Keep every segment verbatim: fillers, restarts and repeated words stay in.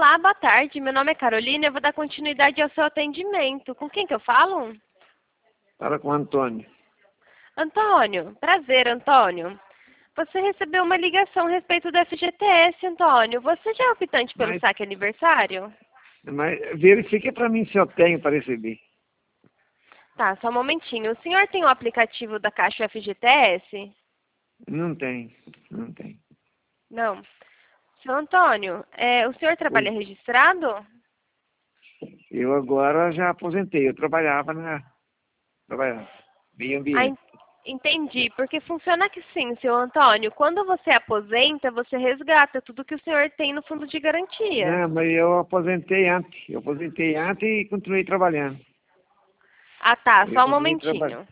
Olá, boa tarde. Meu nome é Carolina e eu vou dar continuidade ao seu atendimento. Com quem que eu falo? Fala com o Antônio. Antônio. Prazer, Antônio. Você recebeu uma ligação a respeito do F G T S, Antônio. Você já é optante pelo Mas, saque aniversário? mas verifique para mim se eu tenho para receber. Tá, só um momentinho. O senhor tem o aplicativo da Caixa F G T S? Não tem, não tem. Não. Seu Antônio, é, o senhor trabalha Oi. registrado? Eu agora já aposentei, eu trabalhava na. Trabalhava. Meio Ah, ambiente. en- entendi. Porque funciona que sim, seu Antônio. Quando você aposenta, você resgata tudo que o senhor tem no fundo de garantia. Não, mas eu aposentei antes. Eu aposentei antes e continuei trabalhando. Ah, tá. Eu Só um continuei trabalhando. momentinho.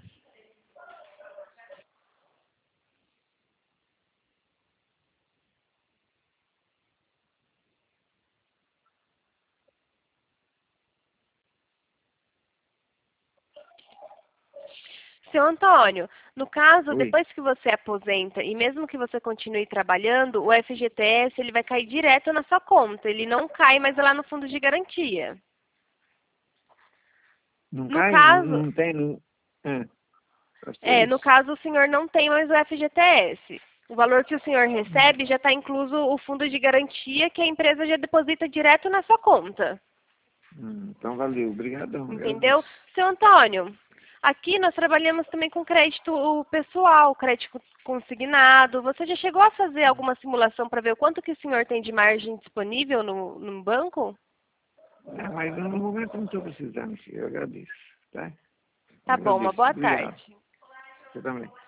Seu Antônio, no caso, Oi. depois que você aposenta e mesmo que você continue trabalhando, o F G T S ele vai cair direto na sua conta. Ele não cai mais lá no fundo de garantia. Não No cai? Não, caso, não tem. Não. Ah, só é, no isso. caso o senhor não tem mais o F G T S. O valor que o senhor recebe já está incluso o fundo de garantia que a empresa já deposita direto na sua conta. Hum, então valeu, obrigadão, Entendeu? agradeço. Seu Antônio, aqui nós trabalhamos também com crédito pessoal, crédito consignado. Você já chegou a fazer alguma simulação para ver o quanto que o senhor tem de margem disponível no, no banco? Ah, mas no momento eu não estou precisando, filho. Eu agradeço, tá? Eu Tá bom, uma agradeço. boa Obrigado. tarde. Você também.